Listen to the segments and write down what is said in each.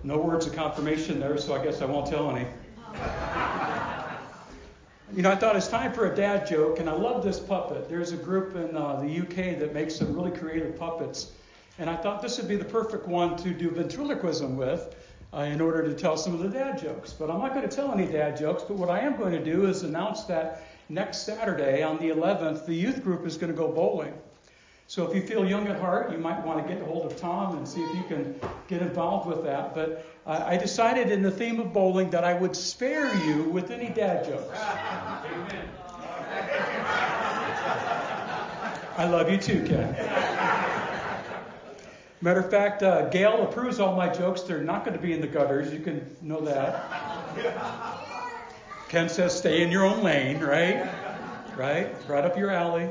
No words of confirmation there, so I guess I won't tell any. I thought it's time for a dad joke, and I love this puppet. There's a group in the UK that makes some really creative puppets, and I thought this would be the perfect one to do ventriloquism with in order to tell some of the dad jokes. But I'm not going to tell any dad jokes, but what I am going to do is announce that next Saturday on the 11th, the youth group is going to go bowling. So if you feel young at heart, you might want to get a hold of Tom and see if you can get involved with that. But I decided in the theme of bowling that I would spare you with any dad jokes. Amen. I love you too, Ken. Matter of fact, Gail approves all my jokes. They're not going to be in the gutters. You can know that. Ken says stay in your own lane, right? Right up your alley.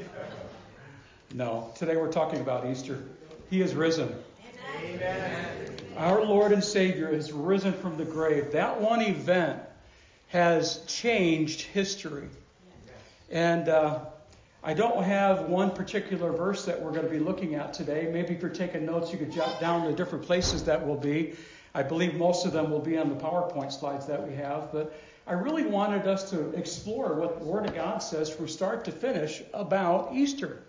No, today we're talking about Easter. He is risen. Amen. Our Lord and Savior has risen from the grave. That one event has changed history. And I don't have one particular verse that we're going to be looking at today. Maybe if you're taking notes, you could jot down the different places that will be. I believe most of them will be on the PowerPoint slides that we have. But I really wanted us to explore what the Word of God says from start to finish about Easter.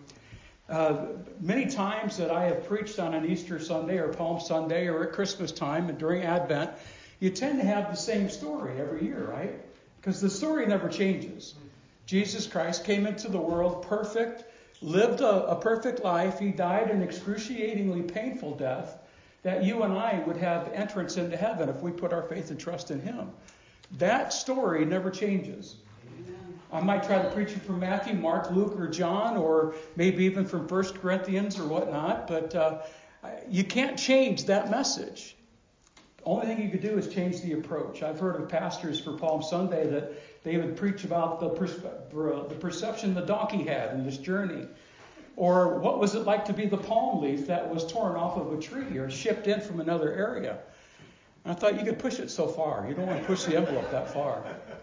Many times that I have preached on an Easter Sunday or Palm Sunday or at Christmas time and during Advent, you tend to have the same story every year, right? Because the story never changes. Jesus Christ came into the world perfect, lived a perfect life. He died an excruciatingly painful death that you and I would have entrance into heaven if we put our faith and trust in Him. That story never changes. I might try to preach you from Matthew, Mark, Luke, or John, or maybe even from 1 Corinthians or whatnot, but you can't change that message. The only thing you could do is change the approach. I've heard of pastors for Palm Sunday that they would preach about the perception the donkey had in this journey. Or what was it like to be the palm leaf that was torn off of a tree or shipped in from another area? And I thought you could push it so far. You don't want to push the envelope that far.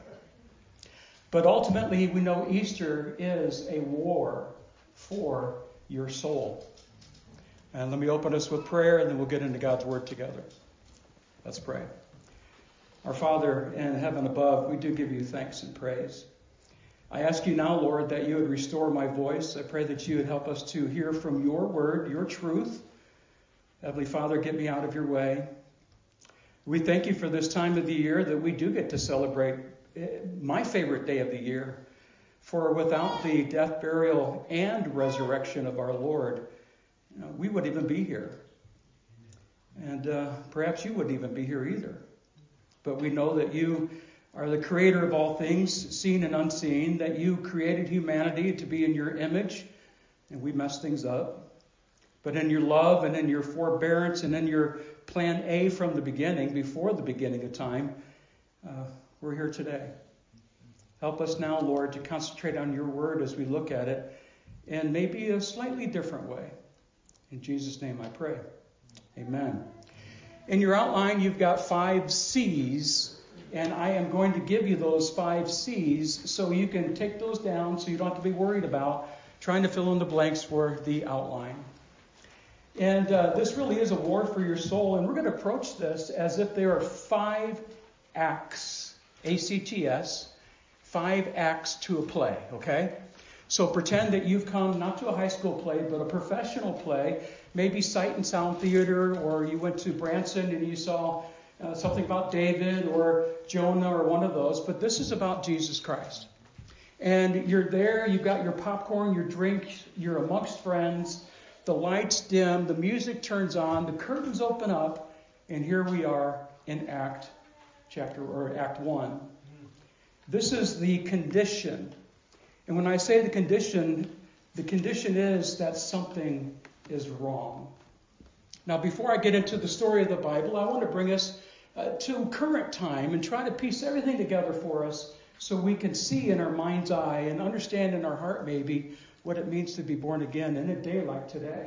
But ultimately, we know Easter is a war for your soul. And let me open us with prayer, and then we'll get into God's Word together. Let's pray. Our Father in heaven above, we do give you thanks and praise. I ask you now, Lord, that you would restore my voice. I pray that you would help us to hear from your word, your truth. Heavenly Father, get me out of your way. We thank you for this time of the year that we do get to celebrate my favorite day of the year. For without the death, burial, and resurrection of our Lord, we wouldn't even be here. And perhaps you wouldn't even be here either. But we know that you are the creator of all things, seen and unseen, that you created humanity to be in your image, and we mess things up. But in your love and in your forbearance and in your plan A from the beginning, before the beginning of time, we're here today. Help us now, Lord, to concentrate on your word as we look at it in maybe a slightly different way. In Jesus' name I pray. Amen. In your outline, you've got 5 C's, and I am going to give you those 5 C's so you can take those down so you don't have to be worried about trying to fill in the blanks for the outline. And this really is a war for your soul, and we're going to approach this as if there are 5 acts, A-C-T-S, 5 acts to a play, okay? So pretend that you've come not to a high school play, but a professional play, maybe Sight and Sound Theater, or you went to Branson and you saw something about David or Jonah or one of those, but this is about Jesus Christ. And you're there, you've got your popcorn, your drink, you're amongst friends, the lights dim, the music turns on, the curtains open up, and here we are in Act 1. This is the condition. And when I say the condition is that something is wrong. Now, before I get into the story of the Bible, I want to bring us to current time and try to piece everything together for us so we can see in our mind's eye and understand in our heart maybe what it means to be born again in a day like today.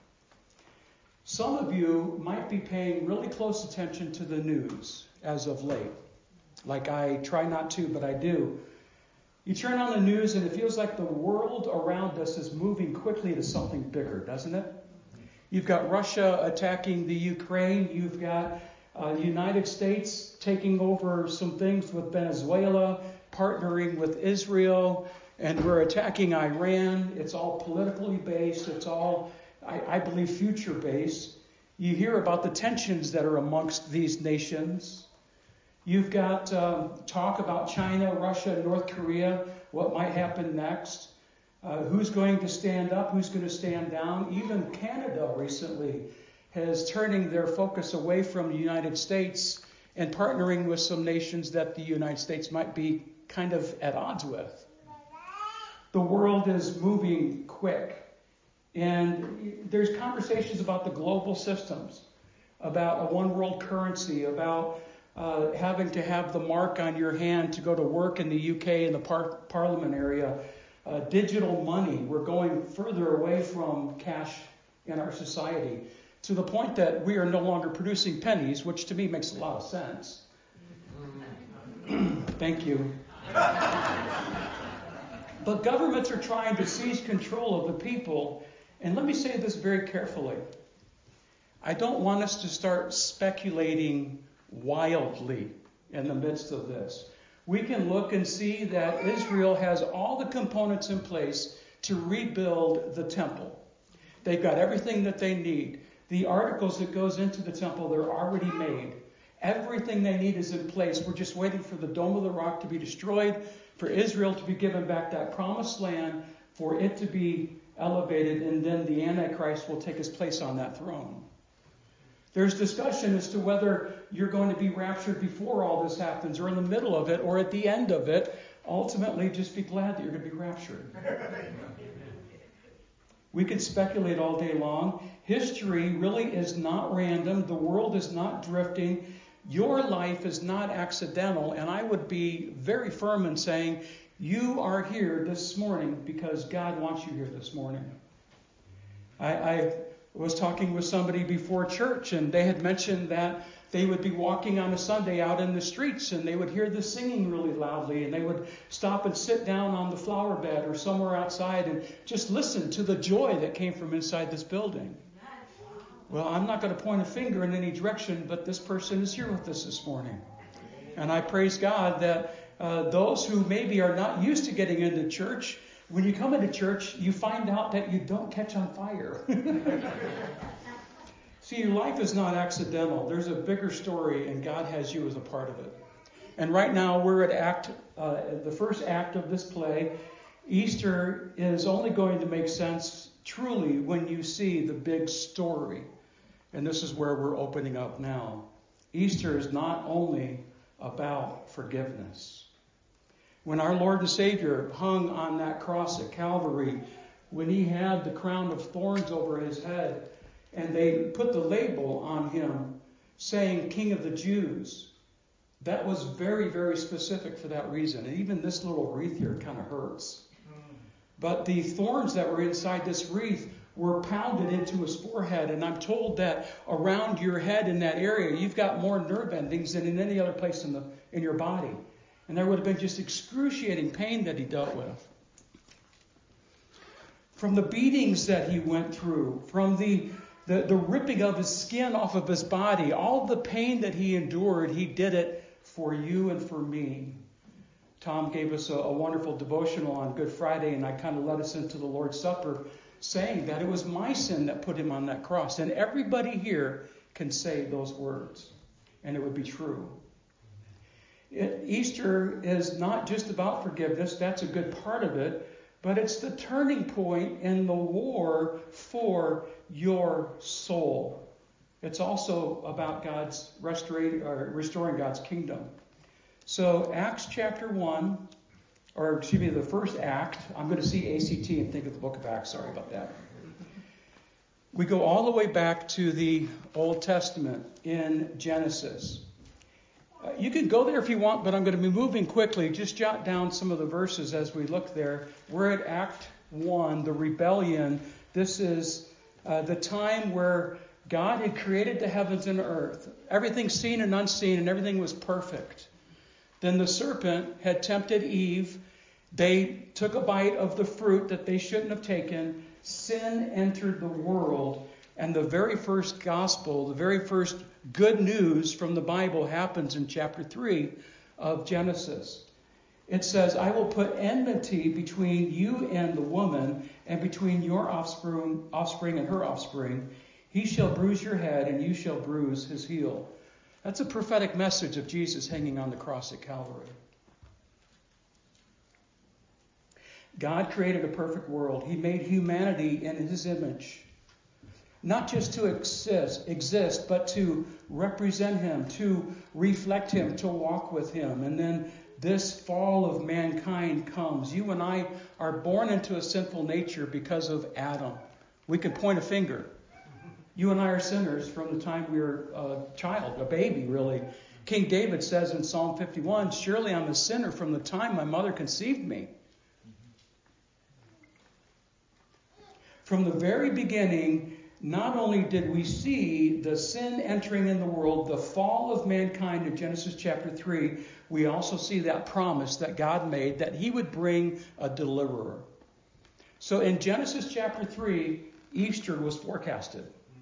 Some of you might be paying really close attention to the news as of late. Like I try not to, but I do. You turn on the news and it feels like the world around us is moving quickly to something bigger, doesn't it? You've got Russia attacking the Ukraine. You've got the United States taking over some things with Venezuela, partnering with Israel, and we're attacking Iran. It's all politically based. It's all, I believe, future based. You hear about the tensions that are amongst these nations. You've got talk about China, Russia, North Korea, what might happen next. Who's going to stand up? Who's going to stand down? Even Canada recently is turning their focus away from the United States and partnering with some nations that the United States might be kind of at odds with. The world is moving quick. And there's conversations about the global systems, about a one world currency, about having to have the mark on your hand to go to work in the UK in the Parliament area. Digital money. We're going further away from cash in our society to the point that we are no longer producing pennies, which to me makes a lot of sense. Thank you. But governments are trying to seize control of the people. And let me say this very carefully. I don't want us to start speculating wildly in the midst of this. We can look and see that Israel has all the components in place to rebuild the temple. They've got everything that they need. The articles that goes into the temple, they're already made. Everything they need is in place. We're just waiting for the Dome of the Rock to be destroyed, for Israel to be given back that promised land, for it to be elevated, and then the Antichrist will take his place on that throne. There's discussion as to whether you're going to be raptured before all this happens, or in the middle of it, or at the end of it. Ultimately, just be glad that you're going to be raptured. We could speculate all day long. History really is not random. The world is not drifting. Your life is not accidental. And I would be very firm in saying, you are here this morning because God wants you here this morning. I was talking with somebody before church, and they had mentioned that they would be walking on a Sunday out in the streets, and they would hear the singing really loudly, and they would stop and sit down on the flower bed or somewhere outside and just listen to the joy that came from inside this building. Well, I'm not going to point a finger in any direction, but this person is here with us this morning. And I praise God that those who maybe are not used to getting into church, when you come into church, you find out that you don't catch on fire. See, your life is not accidental. There's a bigger story, and God has you as a part of it. And right now, we're at the first act of this play. Easter is only going to make sense truly when you see the big story. And this is where we're opening up now. Easter is not only about forgiveness. When our Lord and Savior hung on that cross at Calvary, when he had the crown of thorns over his head, and they put the label on him saying King of the Jews, that was very, very specific for that reason. And even this little wreath here kind of hurts. But the thorns that were inside this wreath were pounded into his forehead. And I'm told that around your head in that area, you've got more nerve endings than in any other place in your body. And there would have been just excruciating pain that he dealt with. From the beatings that he went through, from the ripping of his skin off of his body, all the pain that he endured, he did it for you and for me. Tom gave us a wonderful devotional on Good Friday, and I kind of led us into the Lord's Supper, saying that it was my sin that put him on that cross. And everybody here can say those words, and it would be true. Easter is not just about forgiveness. That's a good part of it. But it's the turning point in the war for your soul. It's also about God's restoring God's kingdom. So Acts chapter 1, the first act. I'm going to see ACT and think of the book of Acts. Sorry about that. We go all the way back to the Old Testament in Genesis. You can go there if you want, but I'm going to be moving quickly. Just jot down some of the verses as we look there. We're at Act 1, the rebellion. This is the time where God had created the heavens and earth. Everything seen and unseen, and everything was perfect. Then the serpent had tempted Eve. They took a bite of the fruit that they shouldn't have taken. Sin entered the world. And the very first gospel, the very first good news from the Bible happens in chapter 3 of Genesis. It says, I will put enmity between you and the woman, and between your offspring and her offspring. He shall bruise your head, and you shall bruise his heel. That's a prophetic message of Jesus hanging on the cross at Calvary. God created a perfect world. He made humanity in his image. Not just to exist, but to represent him, to reflect him, to walk with him. And then this fall of mankind comes. You and I are born into a sinful nature because of Adam. We can point a finger. You and I are sinners from the time we were a child, a baby, really. King David says in Psalm 51, surely I'm a sinner from the time my mother conceived me. From the very beginning, not only did we see the sin entering in the world, the fall of mankind in Genesis chapter 3, we also see that promise that God made that he would bring a deliverer. So in Genesis chapter 3, Easter was forecasted.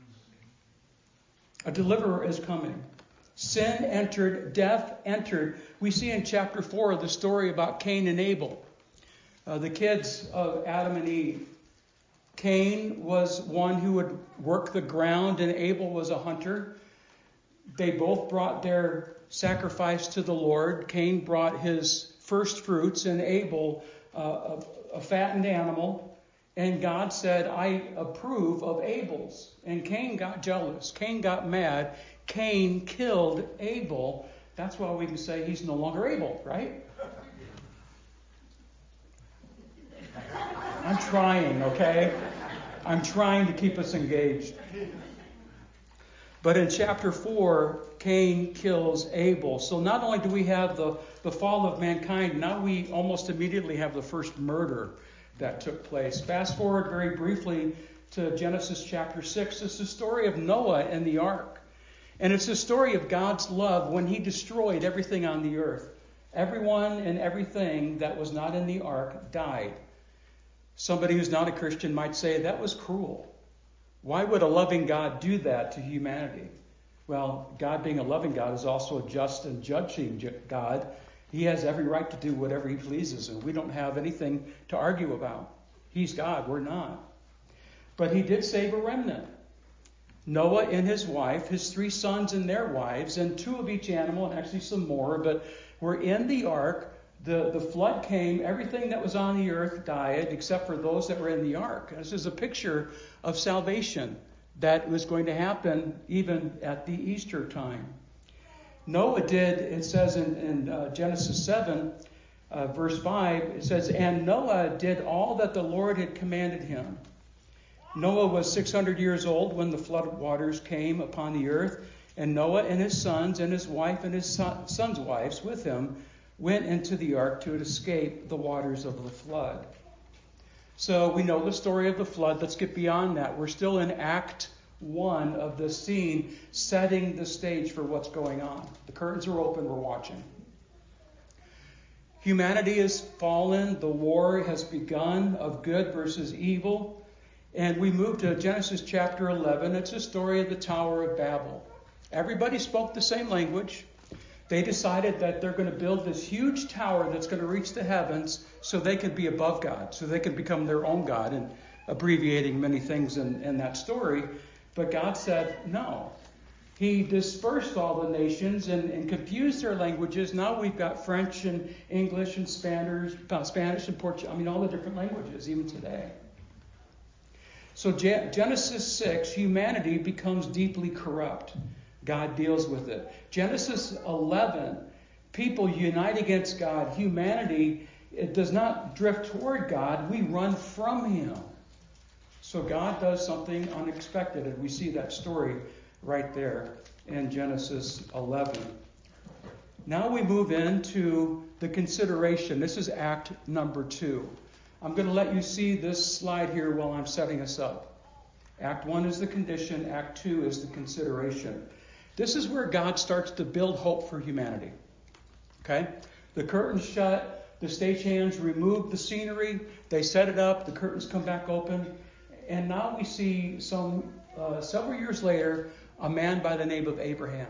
A deliverer is coming. Sin entered, death entered. We see in chapter 4 the story about Cain and Abel, the kids of Adam and Eve. Cain was one who would work the ground, and Abel was a hunter. They both brought their sacrifice to the Lord. Cain brought his first fruits, and Abel a fattened animal. And God said, I approve of Abel's. And Cain got jealous. Cain got mad. Cain killed Abel. That's why we can say he's no longer Abel, right? I'm trying, okay? I'm trying to keep us engaged. But in chapter 4, Cain kills Abel. So not only do we have the fall of mankind, now we almost immediately have the first murder that took place. Fast forward very briefly to Genesis chapter 6. It's the story of Noah and the ark. And it's the story of God's love when he destroyed everything on the earth. Everyone and everything that was not in the ark died. Somebody who's not a Christian might say that was cruel. Why would a loving God do that to humanity? Well, God being a loving God is also a just and judging God. He has every right to do whatever he pleases, and we don't have anything to argue about. He's God, we're not. But he did save a remnant. Noah and his wife, his 3 sons and their wives, and 2 of each animal, and actually some more, but were in the ark. The flood came, everything that was on the earth died except for those that were in the ark. This is a picture of salvation that was going to happen even at the Easter time. Noah did, it says in Genesis 7, verse 5, it says, and Noah did all that the Lord had commanded him. Noah was 600 years old when the flood waters came upon the earth, and Noah and his sons and his wife and his sons' wives with him went into the ark to escape the waters of the flood. So we know the story of the flood. Let's get beyond that. We're still in Act 1 of the scene, setting the stage for what's going on. The curtains are open. We're watching. Humanity has fallen. The war has begun of good versus evil. And we move to Genesis chapter 11. It's a story of the Tower of Babel. Everybody spoke the same language. They decided that they're going to build this huge tower that's going to reach the heavens so they can be above God, so they can become their own God, and abbreviating many things in that story. But God said no. He dispersed all the nations and confused their languages. Now we've got French and English and Spanish and Portuguese. I mean, all the different languages, even today. So Genesis 6, humanity becomes deeply corrupt. God deals with it. Genesis 11, people unite against God. Humanity, it does not drift toward God. We run from him. So God does something unexpected, and we see that story right there in Genesis 11. Now we move into the consideration. This is act number 2. I'm going to let you see this slide here while I'm setting us up. Act 1 is the condition. Act 2 is the consideration. This is where God starts to build hope for humanity. Okay? The curtains shut. The stagehands remove the scenery. They set it up. The curtains come back open. And now we see some several years later, a man by the name of Abraham.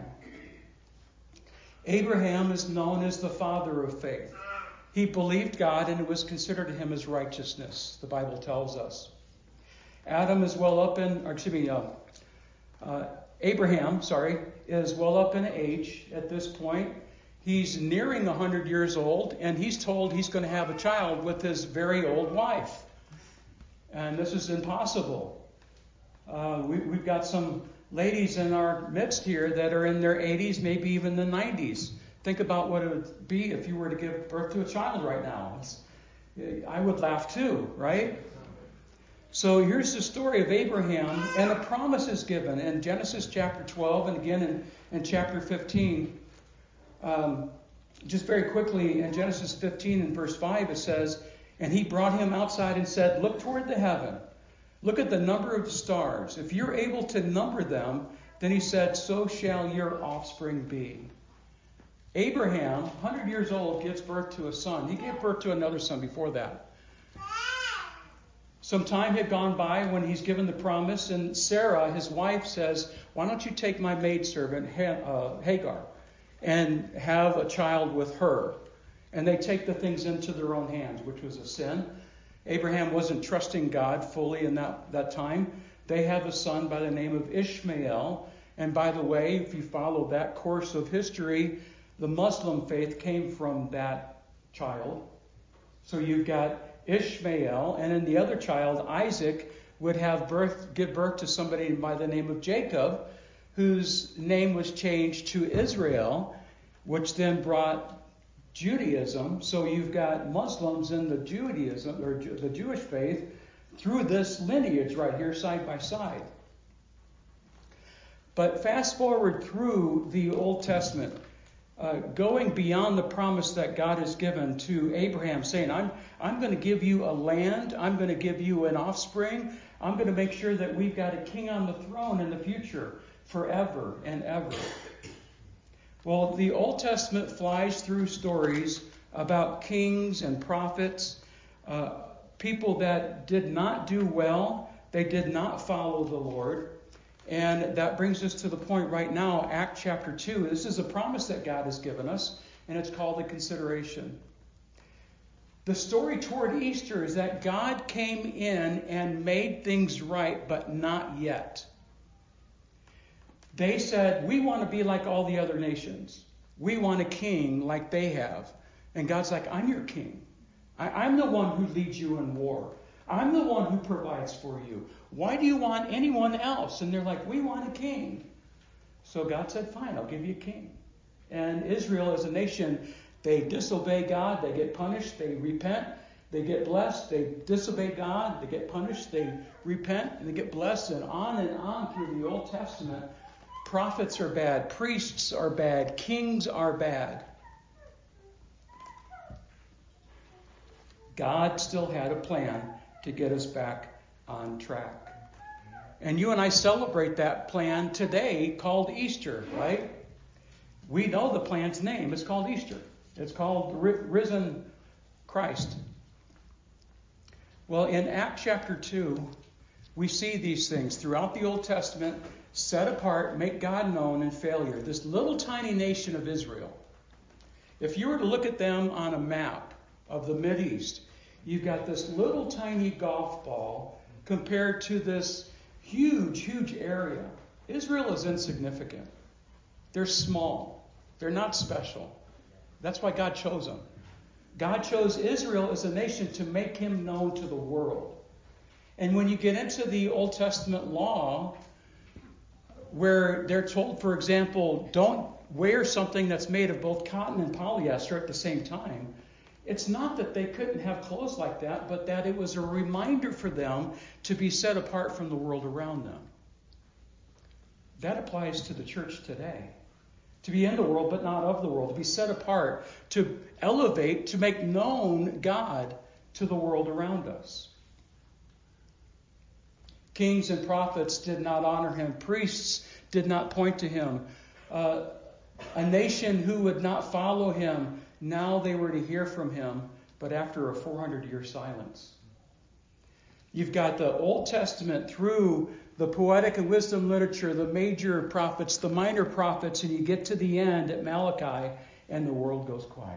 Abraham is known as the father of faith. He believed God, and it was considered to him as righteousness, the Bible tells us. Abraham, is well up in age at this point. He's nearing 100 years old, and he's told he's going to have a child with his very old wife. And this is impossible. We've got some ladies in our midst here that are in their 80s, maybe even the 90s. Think about what it would be if you were to give birth to a child right now. I would laugh too, right? So here's the story of Abraham, and a promise is given in Genesis chapter 12 and again in chapter 15. Just very quickly, in Genesis 15 and verse 5, it says, "And he brought him outside and said, 'Look toward the heaven. Look at the number of the stars. If you're able to number them,' then he said, 'so shall your offspring be.'" Abraham, 100 years old, gives birth to a son. He gave birth to another son before that. Some time had gone by when he's given the promise, and Sarah, his wife, says, "Why don't you take my maidservant, Hagar, and have a child with her?" And they take the things into their own hands, which was a sin. Abraham wasn't trusting God fully in that time. They have a son by the name of Ishmael. And by the way, if you follow that course of history, the Muslim faith came from that child. So you've got Ishmael, and then the other child, Isaac, would give birth to somebody by the name of Jacob, whose name was changed to Israel, which then brought Judaism. So you've got Muslims in the Judaism or the Jewish faith through this lineage right here, side by side. But fast forward through the Old Testament, going beyond the promise that God has given to Abraham, saying, I'm going to give you a land, I'm going to give you an offspring, I'm going to make sure that we've got a king on the throne in the future forever and ever. Well, the Old Testament flies through stories about kings and prophets, people that did not do well, they did not follow the Lord. And that brings us to the point right now, Acts chapter 2. This is a promise that God has given us, and it's called the consideration. The story toward Easter is that God came in and made things right, but not yet. They said, we want to be like all the other nations. We want a king like they have. And God's like, I'm your king. I'm the one who leads you in war. I'm the one who provides for you. Why do you want anyone else? And they're like, we want a king. So God said, fine, I'll give you a king. And Israel as a nation, they disobey God, they get punished, they repent, they get blessed, they disobey God, they get punished, they repent, and they get blessed, and on through the Old Testament. Prophets are bad, priests are bad, kings are bad. God still had a plan to get us back on track. And you and I celebrate that plan today called Easter, right? We know the plan's name. It's called Easter. It's called Risen Christ. Well, in Acts chapter 2, we see these things throughout the Old Testament, set apart, make God known in failure. This little tiny nation of Israel. If you were to look at them on a map of the Mideast, you've got this little tiny golf ball compared to this huge, huge area. Israel is insignificant. They're small. They're not special. That's why God chose them. God chose Israel as a nation to make him known to the world. And when you get into the Old Testament law, where they're told, for example, don't wear something that's made of both cotton and polyester at the same time, it's not that they couldn't have clothes like that, but that it was a reminder for them to be set apart from the world around them. That applies to the church today. To be in the world, but not of the world. To be set apart. To elevate, to make known God to the world around us. Kings and prophets did not honor him. Priests did not point to him. A nation who would not follow him, now they were to hear from him, but after a 400-year silence. You've got the Old Testament through the poetic and wisdom literature, the major prophets, the minor prophets, and you get to the end at Malachi, and the world goes quiet.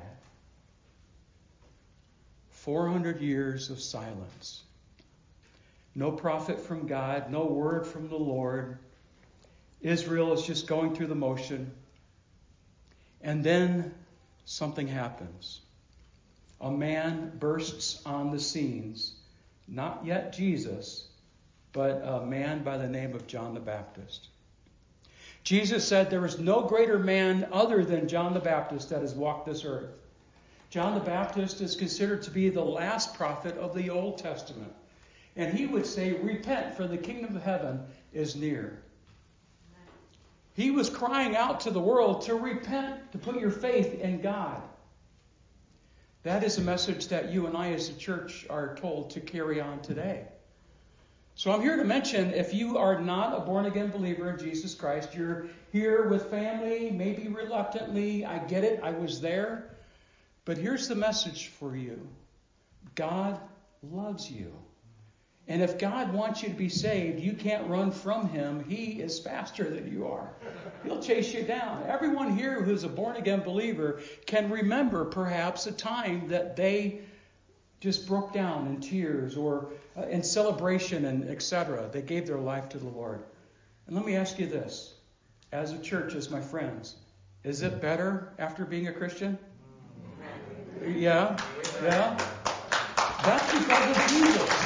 400 years of silence. No prophet from God, no word from the Lord. Israel is just going through the motion. And then something happens. A man bursts on the scenes. Not yet Jesus, but a man by the name of John the Baptist. Jesus said there is no greater man other than John the Baptist that has walked this earth. John the Baptist is considered to be the last prophet of the Old Testament. And he would say, repent, for the kingdom of heaven is near. He was crying out to the world to repent, to put your faith in God. That is a message that you and I as a church are told to carry on today. So I'm here to mention, if you are not a born-again believer in Jesus Christ, you're here with family, maybe reluctantly. I get it. I was there. But here's the message for you. God loves you. And if God wants you to be saved, you can't run from him. He is faster than you are. He'll chase you down. Everyone here who's a born-again believer can remember perhaps a time that they just broke down in tears or in celebration and etc. They gave their life to the Lord. And let me ask you this. As a church, as my friends, is it better after being a Christian? Yeah. That's because of Jesus.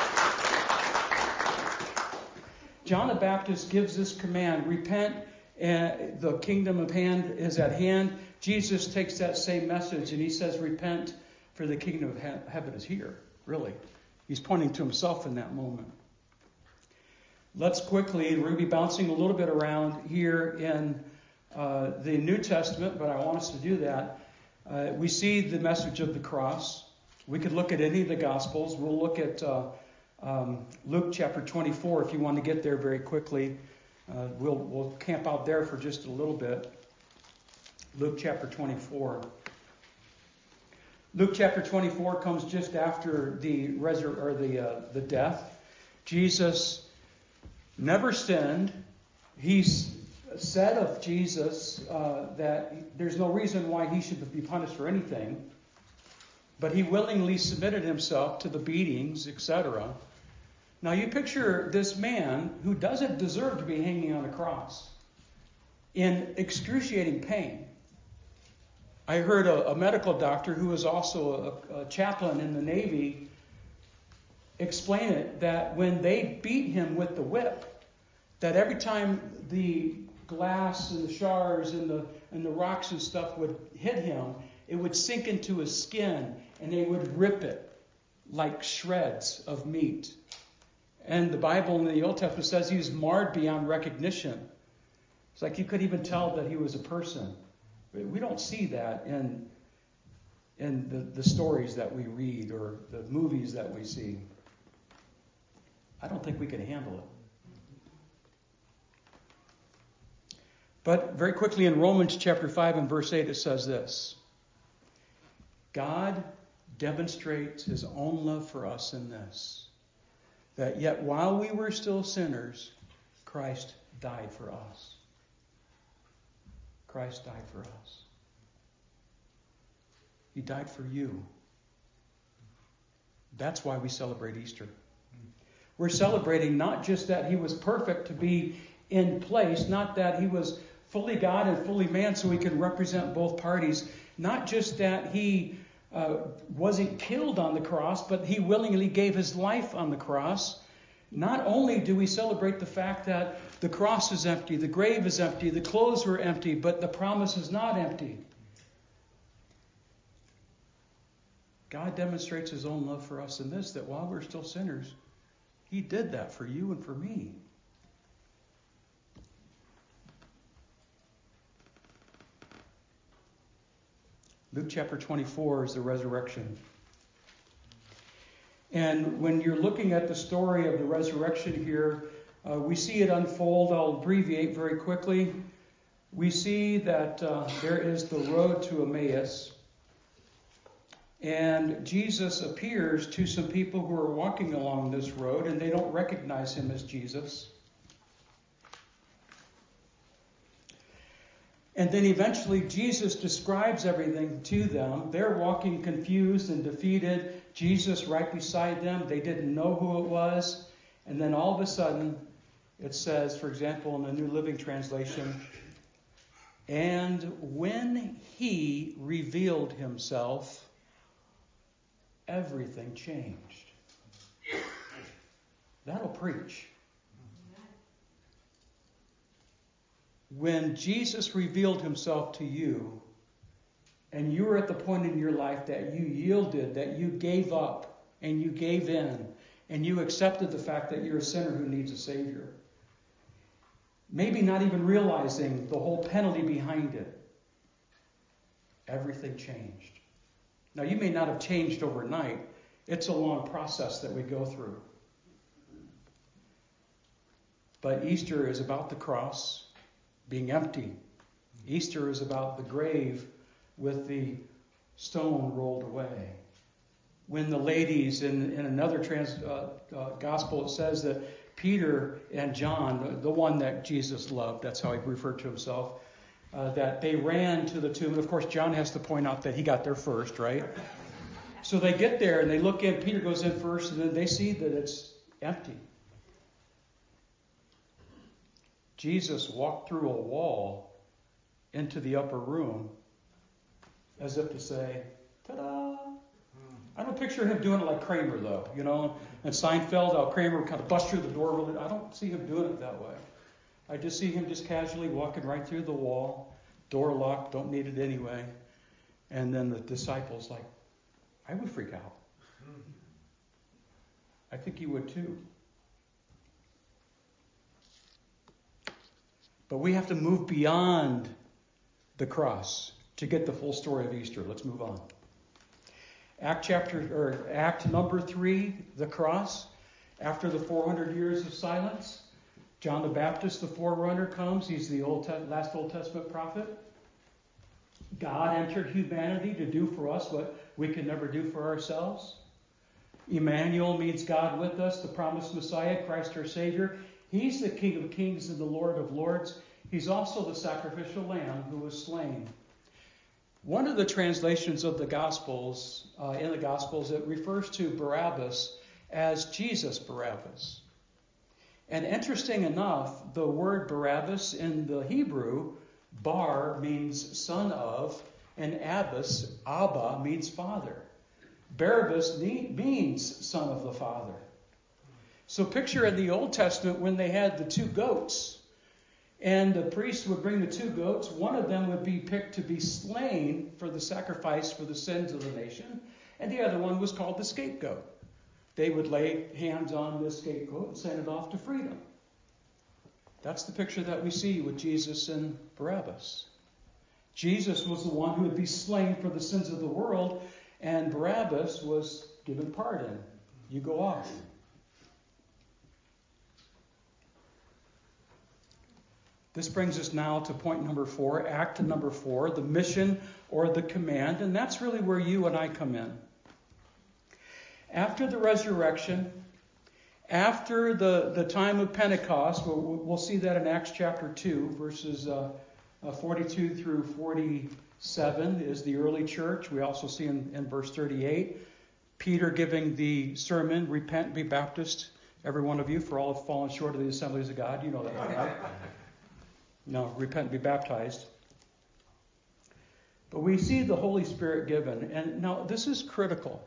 John the Baptist gives this command, repent, and the kingdom of hand is at hand. Jesus takes that same message and he says, repent, for the kingdom of heaven is here. Really. He's pointing to himself in that moment. Let's quickly, we're going to be bouncing a little bit around here in the New Testament, but I want us to do that. We see the message of the cross. We could look at any of the Gospels. We'll look at Luke chapter 24 if you want to get there very quickly. We'll camp out there for just a little bit. Luke chapter 24. Luke chapter 24 comes just after the death. Jesus never sinned. He's said of Jesus that there's no reason why he should be punished for anything. But he willingly submitted himself to the beatings, etc. Now you picture this man who doesn't deserve to be hanging on a cross in excruciating pain. I heard a medical doctor who was also a chaplain in the Navy explain it, that when they beat him with the whip, that every time the glass and the shards and the rocks and stuff would hit him, it would sink into his skin and they would rip it like shreds of meat. And the Bible in the Old Testament says he was marred beyond recognition. It's like you could even tell that he was a person. We don't see that in the stories that we read or the movies that we see. I don't think we can handle it. But very quickly in Romans chapter 5 and verse 8 it says this. God demonstrates his own love for us in this, that yet while we were still sinners, Christ died for us. Christ died for us. He died for you. That's why we celebrate Easter. We're celebrating not just that he was perfect to be in place, not that he was fully God and fully man so he could represent both parties, not just that he wasn't killed on the cross, but he willingly gave his life on the cross. Not only do we celebrate the fact that the cross is empty, the grave is empty, the clothes were empty, but the promise is not empty. God demonstrates his own love for us in this, that while we're still sinners, he did that for you and for me. Luke chapter 24 is the resurrection. And when you're looking at the story of the resurrection here, we see it unfold. I'll abbreviate very quickly. We see that there is the road to Emmaus. And Jesus appears to some people who are walking along this road, and they don't recognize him as Jesus. And then eventually Jesus describes everything to them. They're walking confused and defeated. Jesus right beside them. They didn't know who it was. And then all of a sudden, it says, for example, in the New Living Translation, and when he revealed himself, everything changed. That'll preach. When Jesus revealed himself to you, and you were at the point in your life that you yielded, that you gave up, and you gave in, and you accepted the fact that you're a sinner who needs a Savior, maybe not even realizing the whole penalty behind it, everything changed. Now, you may not have changed overnight. It's a long process that we go through. But Easter is about the cross being empty. Easter is about the grave with the stone rolled away. When the ladies in another gospel, it says that Peter and John, the one that Jesus loved, that's how he referred to himself, that they ran to the tomb. And of course, John has to point out that he got there first, right? So they get there and they look in. Peter goes in first, and then they see that it's empty. Jesus walked through a wall into the upper room as if to say, ta-da! I don't picture him doing it like Kramer, though, And Seinfeld, how Kramer kind of busts through the door. I don't see him doing it that way. I just see him just casually walking right through the wall, door locked, don't need it anyway. And then the disciples, I would freak out. I think you would too. But we have to move beyond the cross to get the full story of Easter. Let's move on. Act number 3, the cross. After the 400 years of silence, John the Baptist, the forerunner, comes. He's the last Old Testament prophet. God entered humanity to do for us what we can never do for ourselves. Emmanuel means God with us, the promised Messiah, Christ our Savior. He's the King of Kings and the Lord of Lords. He's also the sacrificial lamb who was slain. One of the translations of the Gospels, it refers to Barabbas as Jesus Barabbas. And interesting enough, the word Barabbas in the Hebrew, bar means son of, and Abbas, Abba, means father. Barabbas means son of the Father. So picture in the Old Testament when they had the 2 goats, and the priest would bring the 2 goats. One of them would be picked to be slain for the sacrifice for the sins of the nation, and the other one was called the scapegoat. They would lay hands on this scapegoat and send it off to freedom. That's the picture that we see with Jesus and Barabbas. Jesus was the one who would be slain for the sins of the world, and Barabbas was given pardon. You go off. This brings us now to point number 4, act number 4, the mission or the command, and that's really where you and I come in. After the resurrection, after the time of Pentecost, we'll see that in Acts chapter 2, verses 42 through 47 is the early church. We also see in verse 38, Peter giving the sermon, repent and be Baptist, every one of you, for all have fallen short of the assemblies of God. You know that one, right? No, repent and be baptized. But we see the Holy Spirit given. And now this is critical.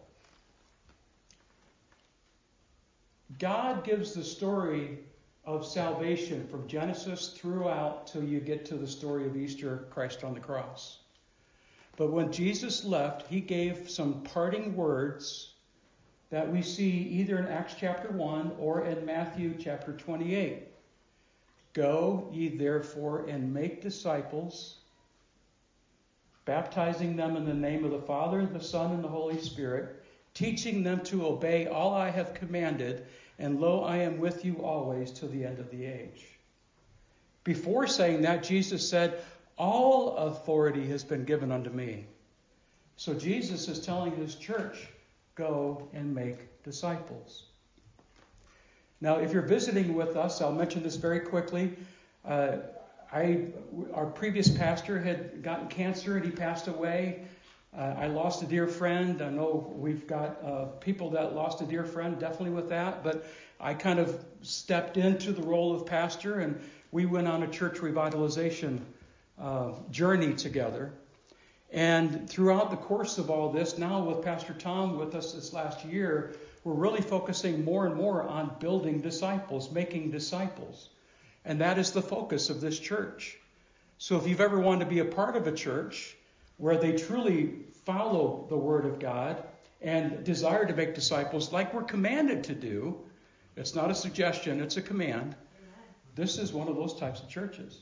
God gives the story of salvation from Genesis throughout till you get to the story of Easter, Christ on the cross. But when Jesus left, he gave some parting words that we see either in Acts chapter 1 or in Matthew chapter 28. Go ye therefore and make disciples, baptizing them in the name of the Father, the Son, and the Holy Spirit, teaching them to obey all I have commanded, and lo, I am with you always till the end of the age. Before saying that, Jesus said, all authority has been given unto me. So Jesus is telling his church, go and make disciples. Now, if you're visiting with us, I'll mention this very quickly. Our previous pastor had gotten cancer and he passed away. I lost a dear friend. I know we've got people that lost a dear friend, definitely with that. But I kind of stepped into the role of pastor, and we went on a church revitalization journey together. And throughout the course of all this, now with Pastor Tom with us this last year, we're really focusing more and more on building disciples, making disciples. And that is the focus of this church. So if you've ever wanted to be a part of a church where they truly follow the Word of God and desire to make disciples like we're commanded to do, it's not a suggestion, it's a command. This is one of those types of churches.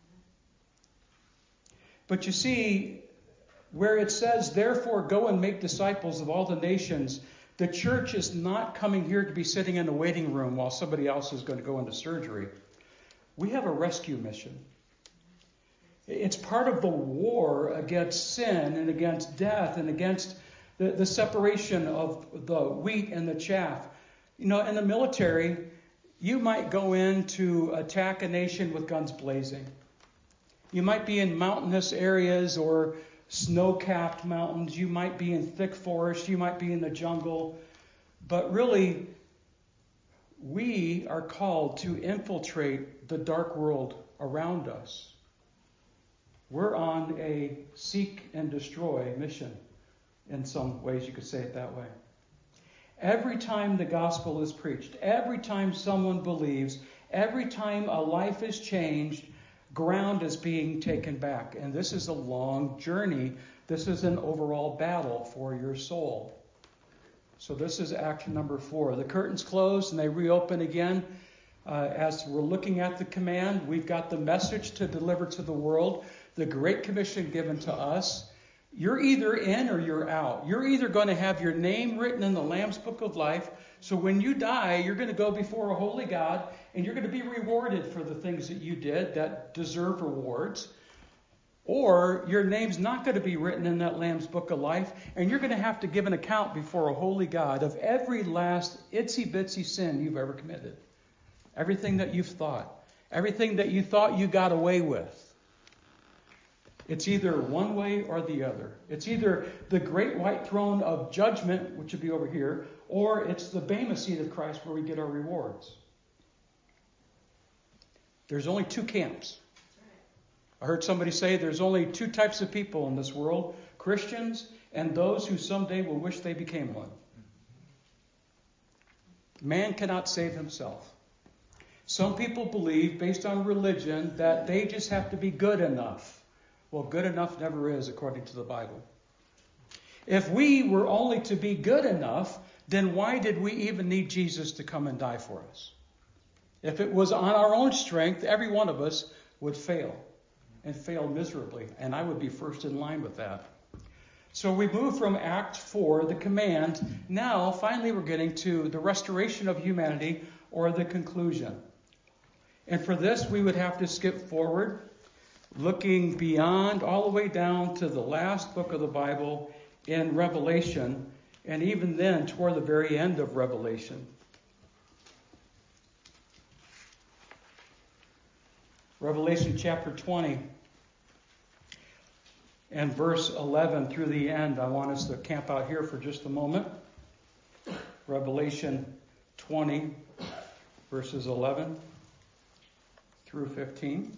But you see, where it says, therefore go and make disciples of all the nations, the church is not coming here to be sitting in a waiting room while somebody else is going to go into surgery. We have a rescue mission. It's part of the war against sin and against death and against the separation of the wheat and the chaff. You know, in the military, you might go in to attack a nation with guns blazing. You might be in mountainous areas or snow-capped mountains. You might be in thick forest. You might be in the jungle. But really, we are called to infiltrate the dark world around us. We're on a seek and destroy mission. In some ways, you could say it that way. Every time the gospel is preached, every time someone believes, every time a life is changed, ground is being taken back. And this is a long journey. This is an overall battle for your soul. So this is action number 4. The curtains close and they reopen again. As we're looking at the command, we've got the message to deliver to the world, the Great Commission given to us. You're either in or you're out. You're either going to have your name written in the Lamb's Book of Life. So when you die, you're going to go before a holy God and you're going to be rewarded for the things that you did that deserve rewards. Or your name's not going to be written in that Lamb's Book of Life, and you're going to have to give an account before a holy God of every last itsy-bitsy sin you've ever committed. Everything that you've thought. Everything that you thought you got away with. It's either one way or the other. It's either the great white throne of judgment, which would be over here, or it's the Bema seat of Christ where we get our rewards. There's only 2 camps. I heard somebody say there's only 2 types of people in this world, Christians and those who someday will wish they became one. Man cannot save himself. Some people believe, based on religion, that they just have to be good enough. Well, good enough never is, according to the Bible. If we were only to be good enough, then why did we even need Jesus to come and die for us? If it was on our own strength, every one of us would fail, and fail miserably, and I would be first in line with that. So we move from Act 4, the command. Now, finally, we're getting to the restoration of humanity, or the conclusion. And for this, we would have to skip forward, looking beyond all the way down to the last book of the Bible in Revelation, and even then toward the very end of Revelation. Revelation chapter 20 and verse 11 through the end. I want us to camp out here for just a moment. Revelation 20, verses 11 through 15.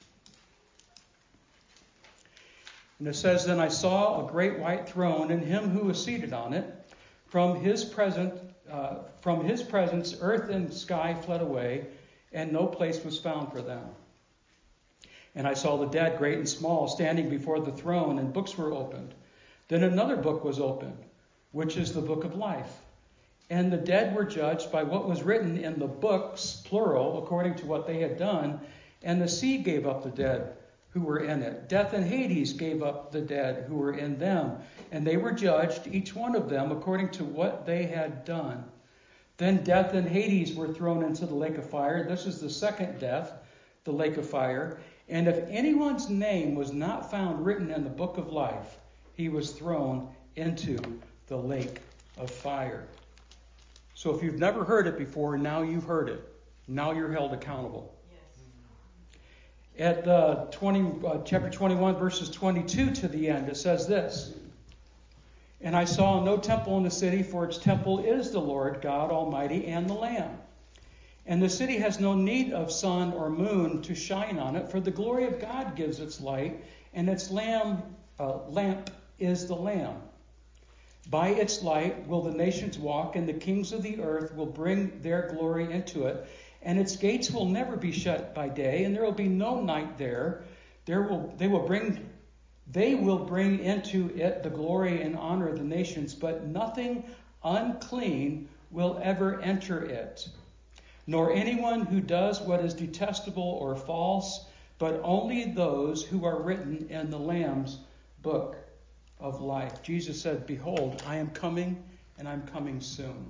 And it says, Then I saw a great white throne, and him who was seated on it. From his presence, earth and sky fled away, and no place was found for them. And I saw the dead, great and small, standing before the throne, and books were opened. Then another book was opened, which is the book of life. And the dead were judged by what was written in the books, plural, according to what they had done. And the sea gave up the dead who were in it. Death and Hades gave up the dead who were in them. And they were judged, each one of them, according to what they had done. Then death and Hades were thrown into the lake of fire. This is the second death, the lake of fire. And if anyone's name was not found written in the book of life, he was thrown into the lake of fire. So if you've never heard it before, now you've heard it. Now you're held accountable. Yes. At chapter 21, verses 22 to the end, it says this. And I saw no temple in the city, for its temple is the Lord God Almighty and the Lamb. And the city has no need of sun or moon to shine on it, for the glory of God gives its light, and its lamp is the Lamb. By its light will the nations walk, and the kings of the earth will bring their glory into it. And its gates will never be shut by day, and there will be no night there. They will bring into it the glory and honor of the nations, but nothing unclean will ever enter it, nor anyone who does what is detestable or false, but only those who are written in the Lamb's book of life. Jesus said, "Behold, I am coming, and I'm coming soon."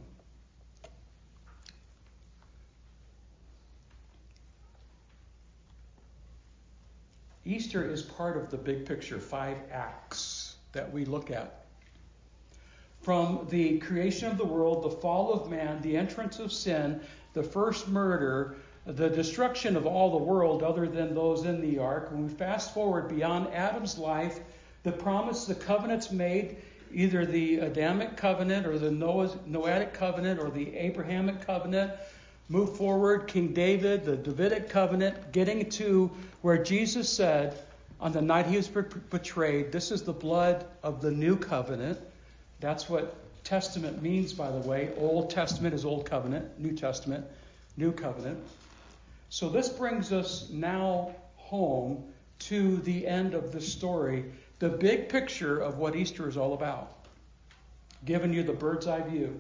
Easter is part of the big picture, 5 acts that we look at. From the creation of the world, the fall of man, the entrance of sin, the first murder, the destruction of all the world other than those in the ark. When we fast forward beyond Adam's life, the promise, the covenants made, either the Adamic covenant or the Noahic covenant or the Abrahamic covenant. Move forward, King David, the Davidic covenant, getting to where Jesus said on the night he was betrayed, "This is the blood of the new covenant." That's what testament means, by the way. Old Testament is Old Covenant. New Testament, New Covenant. So this brings us now home to the end of the story, the big picture of what Easter is all about, giving you the bird's eye view.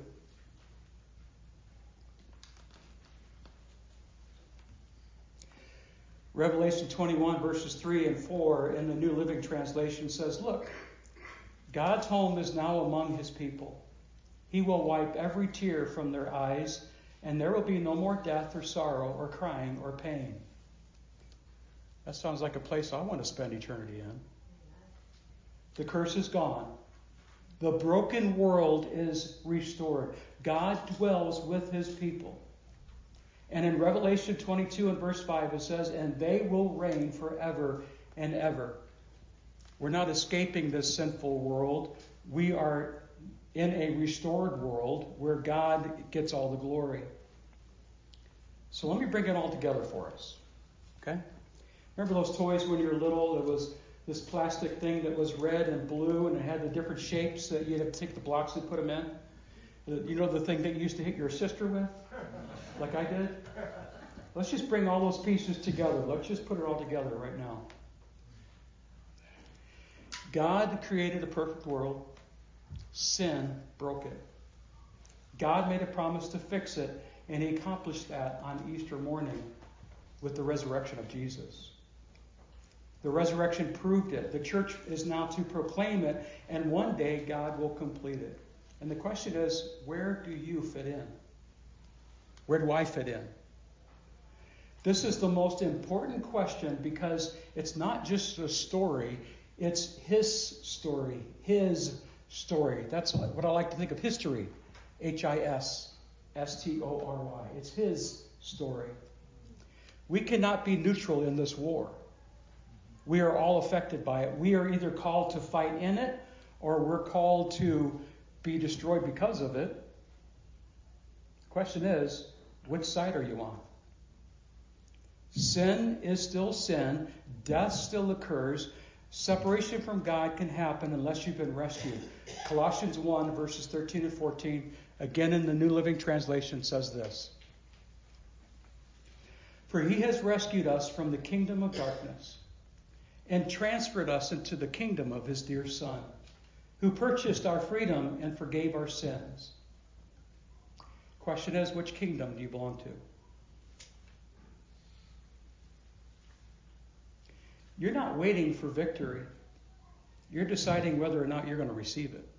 Revelation 21 verses 3 and 4 in the New Living Translation says, "Look, God's home is now among his people. He will wipe every tear from their eyes, and there will be no more death or sorrow or crying or pain." That sounds like a place I want to spend eternity in. The curse is gone. The broken world is restored. God dwells with his people. And in Revelation 22 and verse 5 it says, "And they will reign forever and ever." We're not escaping this sinful world. We are in a restored world where God gets all the glory. So let me bring it all together for us. Okay? Remember those toys when you were little? There was this plastic thing that was red and blue, and it had the different shapes that you had to take the blocks and put them in. You know the thing that you used to hit your sister with? Like I did? Let's just bring all those pieces together. Let's just put it all together right now. God created a perfect world. Sin broke it. God made a promise to fix it, and he accomplished that on Easter morning with the resurrection of Jesus. The resurrection proved it. The church is now to proclaim it, and one day God will complete it. And the question is, where do you fit in? Where do I fit in? This is the most important question because it's not just a story, it's his story, his story. That's what I like to think of history. H-I-S-S-T-O-R-Y. It's his story. We cannot be neutral in this war. We are all affected by it. We are either called to fight in it or we're called to be destroyed because of it. The question is, which side are you on? Sin is still sin. Death still occurs. Separation from God can happen unless you've been rescued. Colossians 1, verses 13 and 14, again in the New Living Translation, says this. "For he has rescued us from the kingdom of darkness and transferred us into the kingdom of his dear Son, who purchased our freedom and forgave our sins." Question is, which kingdom do you belong to? You're not waiting for victory. You're deciding whether or not you're going to receive it.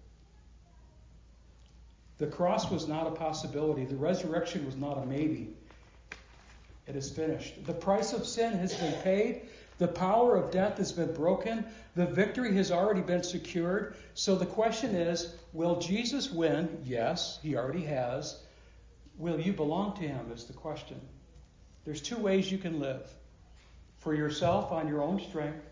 The cross was not a possibility. The resurrection was not a maybe. It is finished. The price of sin has been paid. The power of death has been broken. The victory has already been secured. So the question is, will Jesus win? Yes, he already has. Will you belong to him is the question. There's 2 ways you can live. for yourself on your own strength,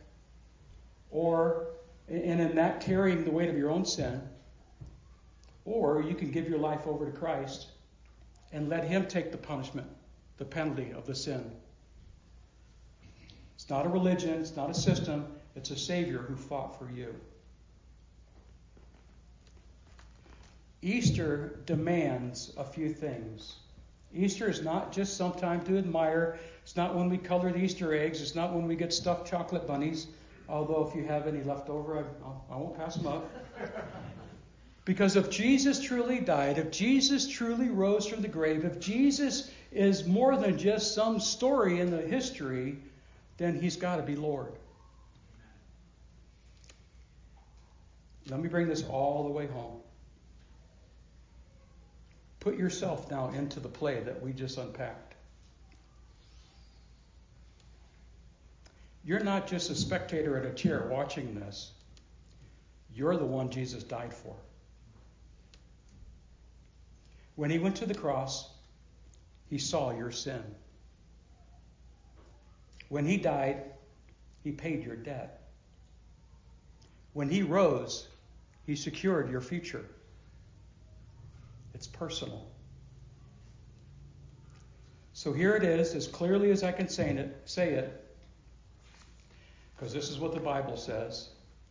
and in that carrying the weight of your own sin, or you can give your life over to Christ and let Him take the punishment, the penalty of the sin. It's not a religion, it's not a system, it's a Savior who fought for you. Easter demands a few things. Easter is not just some time to admire. It's not when we color the Easter eggs. It's not when we get stuffed chocolate bunnies. Although if you have any left over, I won't pass them up. Because if Jesus truly died, if Jesus truly rose from the grave, if Jesus is more than just some story in the history, then He's got to be Lord. Let me bring this all the way home. Put yourself now into the play that we just unpacked. You're not just a spectator at a chair watching this. You're the one Jesus died for. When He went to the cross, He saw your sin. When He died, He paid your debt. When He rose, He secured your future. It's personal. So here it is, as clearly as I can say it, because this is what the Bible says.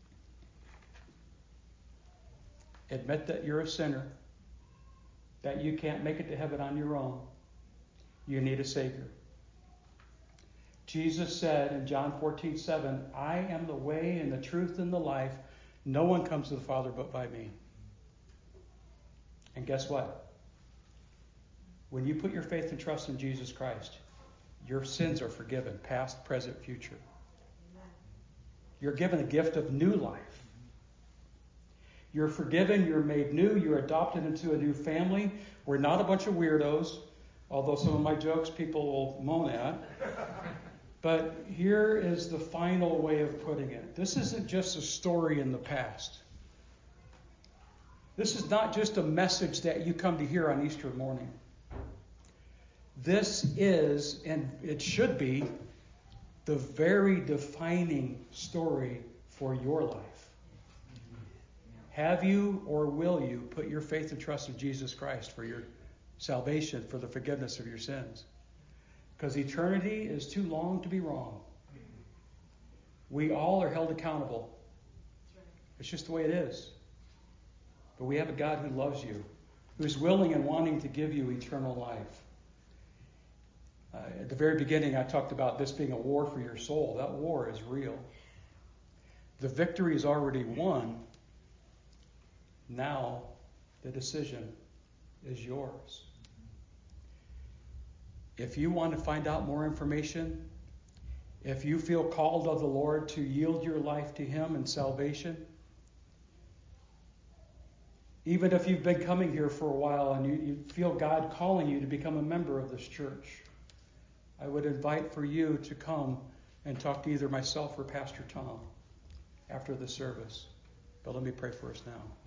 Admit that you're a sinner, that you can't make it to heaven on your own. You need a Savior. Jesus said in John 14:7, I am the way and the truth and the life. No one comes to the Father but by me. And guess what? When you put your faith and trust in Jesus Christ, your sins are forgiven, past, present, future. You're given a gift of new life. You're forgiven, you're made new, you're adopted into a new family. We're not a bunch of weirdos, although some of my jokes people will moan at. But here is the final way of putting it. This isn't just a story in the past. This is not just a message that you come to hear on Easter morning. This is, and it should be, the very defining story for your life. Have you or will you put your faith and trust in Jesus Christ for your salvation, for the forgiveness of your sins? Because eternity is too long to be wrong. We all are held accountable. It's just the way it is. But we have a God who loves you, who's willing and wanting to give you eternal life. At the very beginning, I talked about this being a war for your soul. That war is real. The victory is already won. Now, the decision is yours. If you want to find out more information, if you feel called of the Lord to yield your life to Him in salvation, even if you've been coming here for a while and you feel God calling you to become a member of this church, I would invite for you to come and talk to either myself or Pastor Tom after the service. But let me pray for us now.